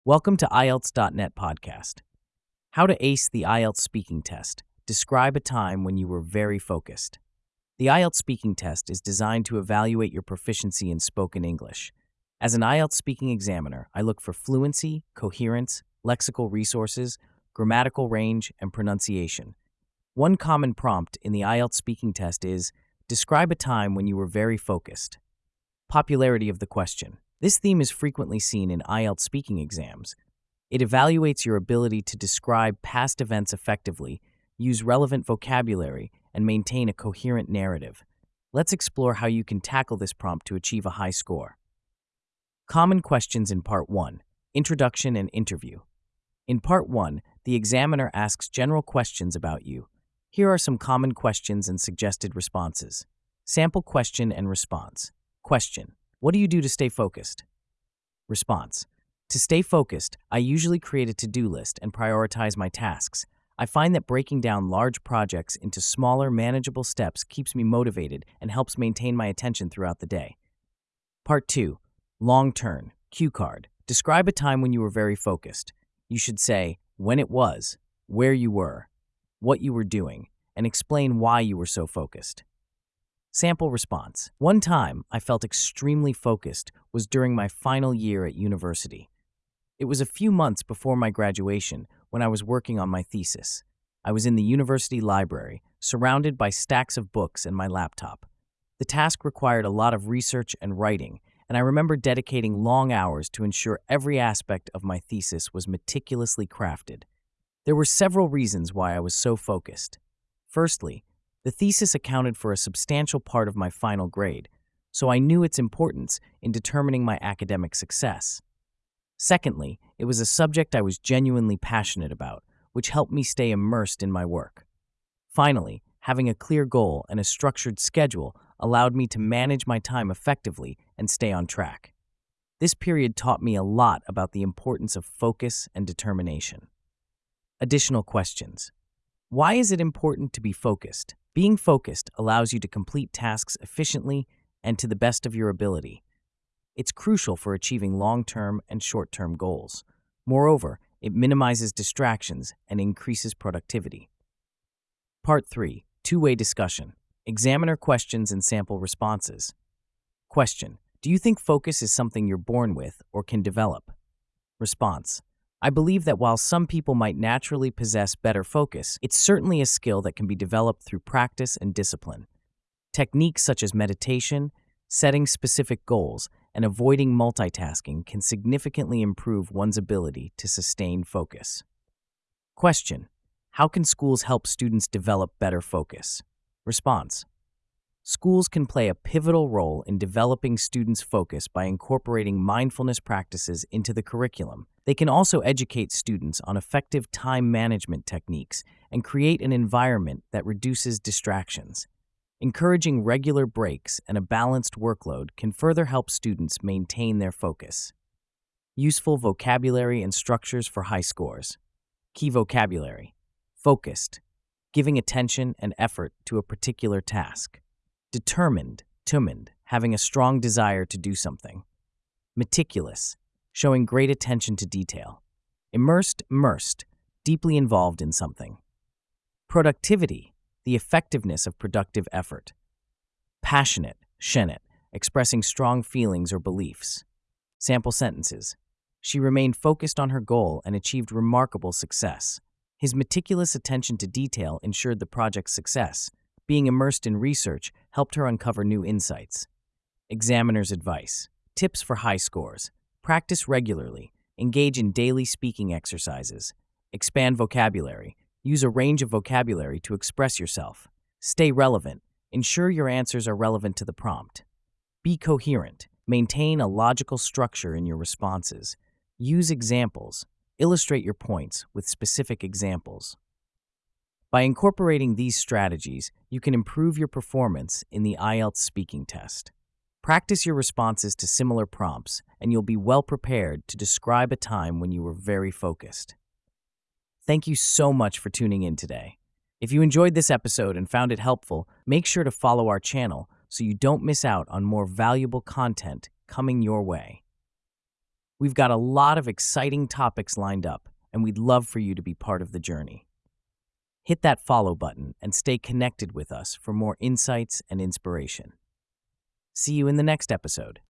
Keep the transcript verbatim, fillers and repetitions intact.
Welcome to I E L T S dot net podcast. How to ace the I E L T S speaking test. Describe a time when you were very focused. The I E L T S speaking test is designed to evaluate your proficiency in spoken English. As an I E L T S speaking examiner, I look for fluency, coherence, lexical resources, grammatical range, and pronunciation. One common prompt in the I E L T S speaking test is, describe a time when you were very focused. Popularity of the question. This theme is frequently seen in I E L T S speaking exams. It evaluates your ability to describe past events effectively, use relevant vocabulary, and maintain a coherent narrative. Let's explore how you can tackle this prompt to achieve a high score. Common questions in Part one. Introduction and Interview. In Part one, the examiner asks general questions about you. Here are some common questions and suggested responses. Sample question and response. Question. What do you do to stay focused? Response. To stay focused, I usually create a to-do list and prioritize my tasks. I find that breaking down large projects into smaller, manageable steps keeps me motivated and helps maintain my attention throughout the day. Part two. Long turn. Cue card. Describe a time when you were very focused. You should say when it was, where you were, what you were doing, and explain why you were so focused. Sample response. One time I felt extremely focused was during my final year at university. It was a few months before my graduation when I was working on my thesis. I was in the university library, surrounded by stacks of books and my laptop. The task required a lot of research and writing, and I remember dedicating long hours to ensure every aspect of my thesis was meticulously crafted. There were several reasons why I was so focused. Firstly, the thesis accounted for a substantial part of my final grade, so I knew its importance in determining my academic success. Secondly, it was a subject I was genuinely passionate about, which helped me stay immersed in my work. Finally, having a clear goal and a structured schedule allowed me to manage my time effectively and stay on track. This period taught me a lot about the importance of focus and determination. Additional questions. Why is it important to be focused? Being focused allows you to complete tasks efficiently and to the best of your ability. It's crucial for achieving long-term and short-term goals. Moreover, it minimizes distractions and increases productivity. Part three. Two-way discussion. Examiner questions and sample responses. Question. Do you think focus is something you're born with or can develop? Response. I believe that while some people might naturally possess better focus, it's certainly a skill that can be developed through practice and discipline. Techniques such as meditation, setting specific goals, and avoiding multitasking can significantly improve one's ability to sustain focus. Question. How can schools help students develop better focus? Response. Schools can play a pivotal role in developing students' focus by incorporating mindfulness practices into the curriculum. They can also educate students on effective time management techniques and create an environment that reduces distractions. Encouraging regular breaks and a balanced workload can further help students maintain their focus. Useful vocabulary and structures for high scores. Key vocabulary. Focused. Giving attention and effort to a particular task. Determined, determined, having a strong desire to do something. Meticulous, showing great attention to detail. Immersed, immersed, deeply involved in something. Productivity, the effectiveness of productive effort. Passionate, passionate, expressing strong feelings or beliefs. Sample sentences. She remained focused on her goal and achieved remarkable success. His meticulous attention to detail ensured the project's success. Being immersed in research helped her uncover new insights. Examiner's advice. Tips for high scores. Practice regularly. Engage in daily speaking exercises. Expand vocabulary. Use a range of vocabulary to express yourself. Stay relevant. Ensure your answers are relevant to the prompt. Be coherent. Maintain a logical structure in your responses. Use examples. Illustrate your points with specific examples. By incorporating these strategies, you can improve your performance in the I E L T S speaking test. Practice your responses to similar prompts, and you'll be well prepared to describe a time when you were very focused. Thank you so much for tuning in today. If you enjoyed this episode and found it helpful, make sure to follow our channel so you don't miss out on more valuable content coming your way. We've got a lot of exciting topics lined up, and we'd love for you to be part of the journey. Hit that follow button and stay connected with us for more insights and inspiration. See you in the next episode.